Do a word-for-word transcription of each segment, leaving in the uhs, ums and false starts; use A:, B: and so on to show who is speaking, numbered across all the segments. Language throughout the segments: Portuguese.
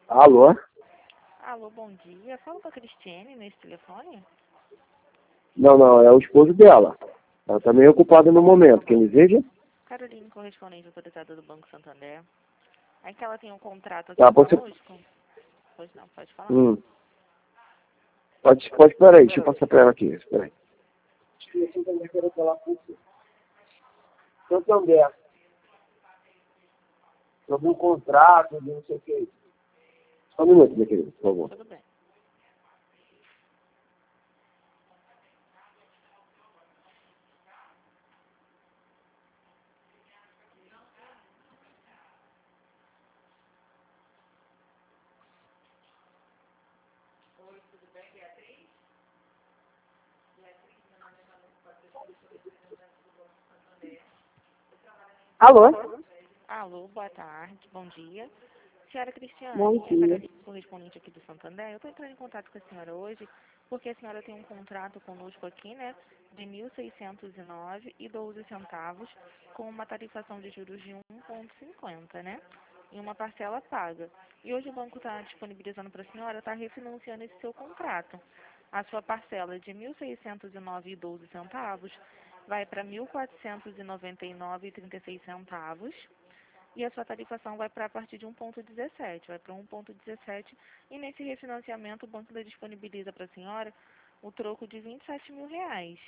A: Alô?
B: Alô, bom dia. Fala com a Cristiane nesse telefone?
A: Não, não, é o esposo dela. Ela está meio ocupada no momento. Quem deseja?
B: Caroline, correspondente autorizada do Banco Santander. É que ela tem um contrato aqui
A: Tá, pode ser...
B: conosco. Pois não, pode falar.
A: Hum. Pode, pode, peraí, deixa eu passar para ela aqui. Espera aí. Santander. Sobre um contrato de não sei o que. Só um minuto, minha querida, por favor.
B: Tudo bem.
C: Alô?
B: Alô, boa tarde, bom dia. Senhora Cristiane,
C: Bom
B: é a
C: dia.
B: Caroline, correspondente aqui do Santander. Eu estou entrando em contato com a senhora hoje porque a senhora tem um contrato conosco aqui, né, de mil seiscentos e nove e doze centavos, com uma tarifação de juros de um vírgula cinquenta, né, em uma parcela paga. E hoje o banco está disponibilizando para a senhora, está refinanciando esse seu contrato. A sua parcela de mil seiscentos e nove e doze centavos vai para mil quatrocentos e noventa e nove e trinta e seis centavos. E a sua tarifação vai para a partir de um vírgula dezessete, vai para um vírgula dezessete, e nesse refinanciamento o banco disponibiliza para a senhora o troco de vinte e sete mil reais.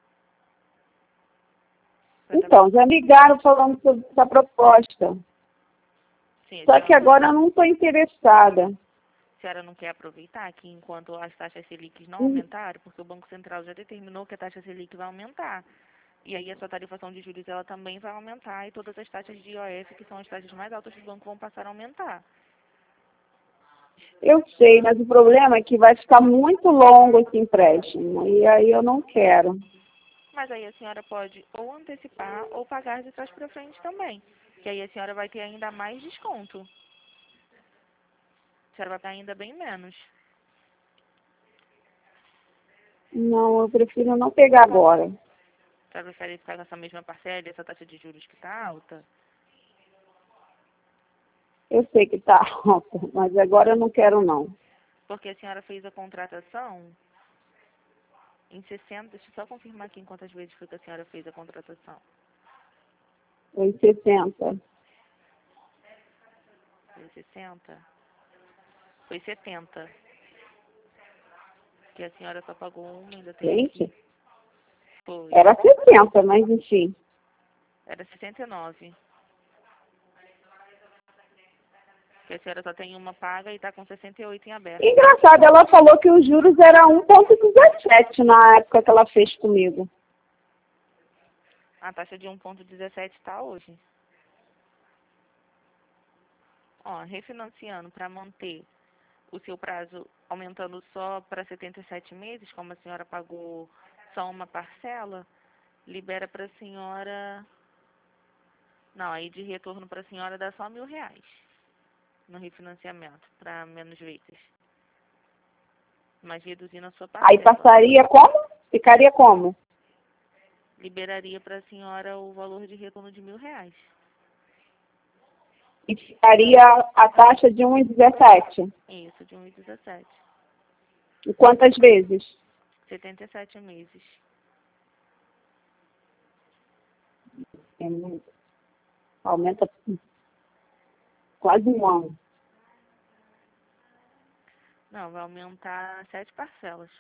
C: Então, já ligaram falando sobre essa proposta.
B: Sim,
C: Só que agora eu não estou interessada.
B: A senhora não quer aproveitar aqui enquanto as taxas Selic não
C: Hum.
B: aumentaram, porque o Banco Central já determinou que a taxa Selic vai aumentar. E aí a sua tarifação de juros ela também vai aumentar e todas as taxas de I O F, que são as taxas mais altas do banco, vão passar a aumentar.
C: Eu sei, mas o problema é que vai ficar muito longo esse empréstimo. E aí eu não quero.
B: Mas aí a senhora pode ou antecipar ou pagar de trás para frente também. Que aí a senhora vai ter ainda mais desconto. A senhora vai pagar ainda bem menos.
C: Não, eu prefiro não pegar agora.
B: A senhora prefere ficar com essa mesma parcela e essa taxa de juros que está alta?
C: Eu sei que está alta, mas agora eu não quero não.
B: Porque a senhora fez a contratação em sessenta... Deixa eu só confirmar aqui em quantas vezes foi que a senhora fez a contratação.
C: Foi sessenta.
B: Foi sessenta? Foi setenta. Que a senhora só pagou uma, ainda tem
C: Gente,
B: aqui. Foi.
C: era sessenta, mas enfim.
B: Era sessenta e nove. Que a senhora só tem uma paga e está com sessenta e oito em aberto.
C: Engraçado, ela falou que os juros eram um vírgula dezessete na época que ela fez comigo.
B: A taxa de um vírgula dezessete está hoje. Ó, refinanciando para manter o seu prazo aumentando só para setenta e sete meses, como a senhora pagou só uma parcela, libera para a senhora... Não, aí de retorno para a senhora dá só mil reais no refinanciamento, para menos vezes. Mas reduzindo a sua parcela.
C: Aí passaria como? Ficaria como?
B: Liberaria para a senhora o valor de retorno de mil reais.
C: E ficaria a taxa de um vírgula dezessete.
B: Isso, de um vírgula dezessete.
C: E quantas vezes?
B: setenta e sete meses.
C: É muito. Aumenta quase um ano.
B: Não, vai aumentar sete parcelas.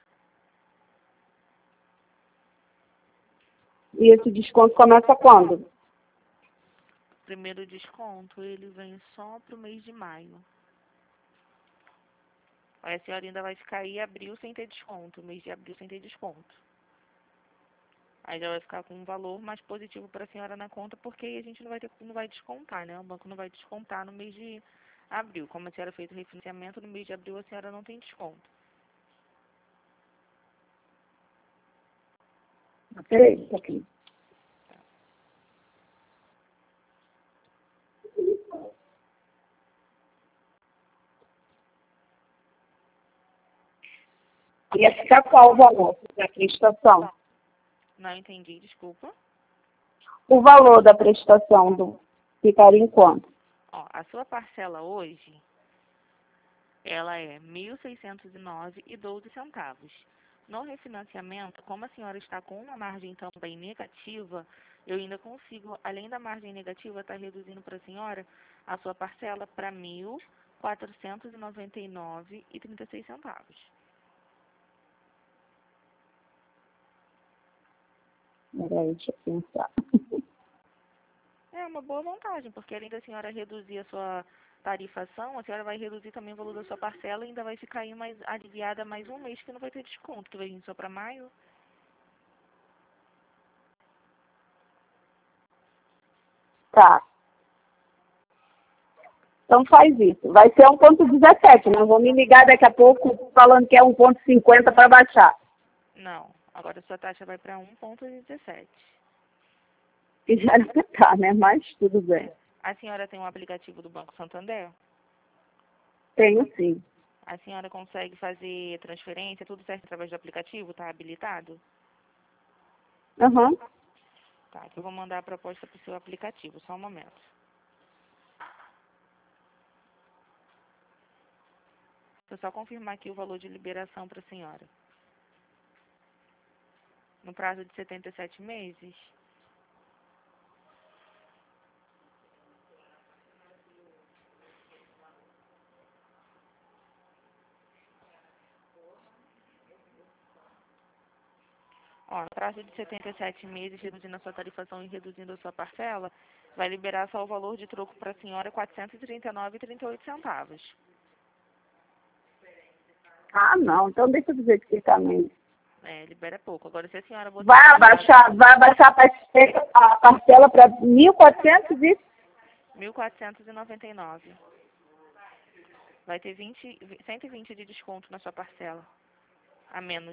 C: E esse desconto começa quando?
B: O primeiro desconto, ele vem só para o mês de maio. Aí a senhora ainda vai ficar aí abril sem ter desconto, mês de abril sem ter desconto. Aí já vai ficar com um valor mais positivo para a senhora na conta, porque aí a gente não vai, ter, não vai descontar, né? O banco não vai descontar no mês de abril. Como a senhora fez o refinanciamento, no mês de abril a senhora não tem desconto.
C: Peraí, um pouquinho. Ia ficar qual o valor da prestação?
B: Não entendi, desculpa.
C: O valor da prestação do ficaria em quanto?
B: Ó, a sua parcela hoje Ela é mil seiscentos e nove e doze centavos. No refinanciamento, como a senhora está com uma margem também negativa, eu ainda consigo, além da margem negativa, estar reduzindo para a senhora a sua parcela para mil quatrocentos e noventa e nove e trinta e seis centavos.
C: Peraí, deixa eu pensar.
B: É uma boa vantagem, porque além da senhora reduzir a sua tarifação, a senhora vai reduzir também o valor da sua parcela e ainda vai ficar aí mais aliviada mais um mês que não vai ter desconto, que vai vir só para maio.
C: Tá. Então faz isso. Vai ser um ponto dezessete, não vou me ligar daqui a pouco falando que é um ponto cinquenta para baixar.
B: Não, agora a sua taxa vai para um ponto dezessete.
C: Que já não tá, né? Mas tudo bem.
B: A senhora tem um aplicativo do Banco Santander?
C: Tenho sim.
B: A senhora consegue fazer transferência, tudo certo através do aplicativo? Está habilitado?
C: Aham.
B: Tá, que eu vou mandar a proposta para o seu aplicativo, só um momento. Vou só confirmar aqui o valor de liberação para a senhora. No prazo de setenta e sete meses, ó, no prazo de setenta e sete meses, reduzindo a sua tarifação e reduzindo a sua parcela, vai liberar só o valor de troco para a senhora quatrocentos e trinta e nove e trinta e oito centavos.
C: Ah, não. Então deixa eu dizer que tá mesmo.
B: É, libera pouco. Agora, se a senhora botar...
C: Vai abaixar, vai abaixar a parcela, a parcela para mil e quatrocentos e...
B: mil quatrocentos e noventa e nove. Vai ter vinte, cento e vinte de desconto na sua parcela. A menos.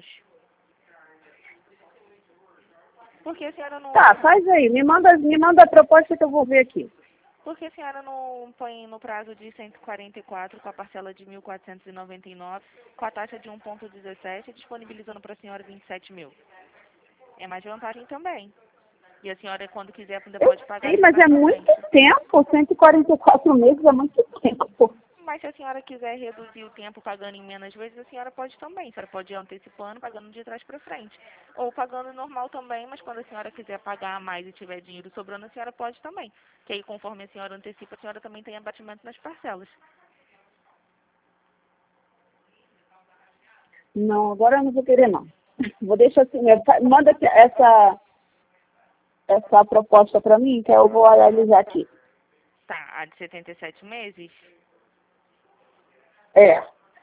B: Por que a senhora não...
C: Tá, faz aí. Me manda, me manda a proposta que eu vou ver aqui.
B: Por que a senhora não põe no prazo de cento e quarenta e quatro com a parcela de mil quatrocentos e noventa e nove, com a taxa de um ponto dezessete, disponibilizando para a senhora vinte e sete mil? É mais vantagem também. E a senhora, quando quiser, ainda
C: Eu
B: pode pagar
C: sei,
B: isso
C: mas
B: mais
C: é
B: pra
C: muito
B: frente.
C: tempo. cento e quarenta e quatro meses é muito tempo.
B: Mas se a senhora quiser reduzir o tempo pagando em menos vezes, a senhora pode também. A senhora pode ir antecipando, pagando de trás para frente. Ou pagando normal também, mas quando a senhora quiser pagar a mais e tiver dinheiro sobrando, a senhora pode também. Que aí, conforme a senhora antecipa, a senhora também tem abatimento nas parcelas.
C: Não, agora eu não vou querer, não. Vou deixar assim mesmo. Fa- Manda aqui essa, essa proposta para mim, que eu vou analisar aqui.
B: Tá, a de setenta e sete meses?
C: É,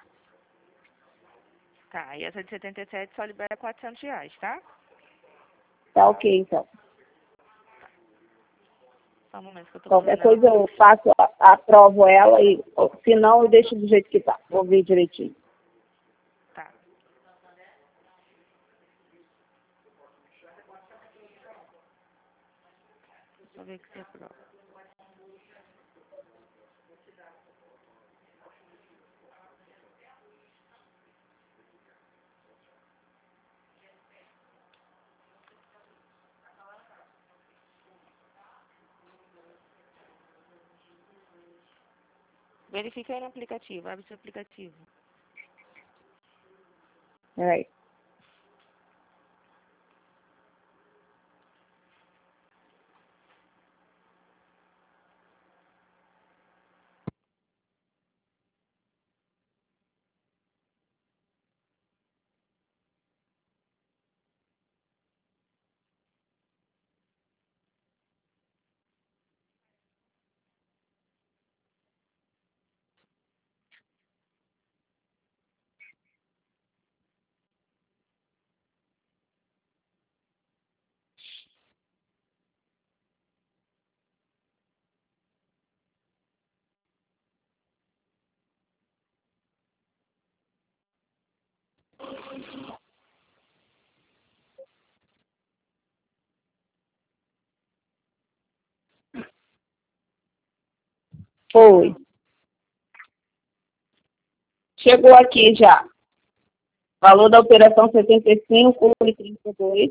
B: Tá, e essa de setenta e sete só libera quatrocentos reais, tá?
C: tá ok, então.
B: Só um momento que eu tô
C: Qualquer
B: fazendo
C: coisa
B: ela.
C: eu faço, a- aprovo ela e, se não, eu deixo do jeito que tá. Vou ver direitinho.
B: Tá. Deixa eu ver que você aprova. Verifica aí no aplicativo, abre seu aplicativo.
C: Peraí. Foi. Chegou aqui já. Valor da operação setenta e cinco e trinta e dois.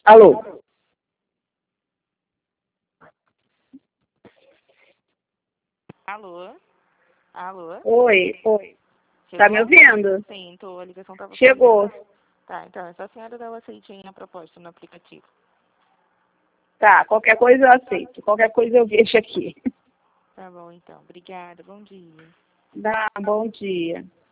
C: Alô?
B: Alô? Alô?
C: Oi, oi.
B: Chegou?
C: Tá me ouvindo?
B: Sim, tô, a ligação estava
C: Chegou.
B: Tá, então, é só a senhora dar o aceitinho a proposta no aplicativo.
C: Tá, qualquer coisa eu aceito. Qualquer coisa eu vejo aqui.
B: Tá bom, então. Obrigada, bom dia.
C: Dá, bom dia.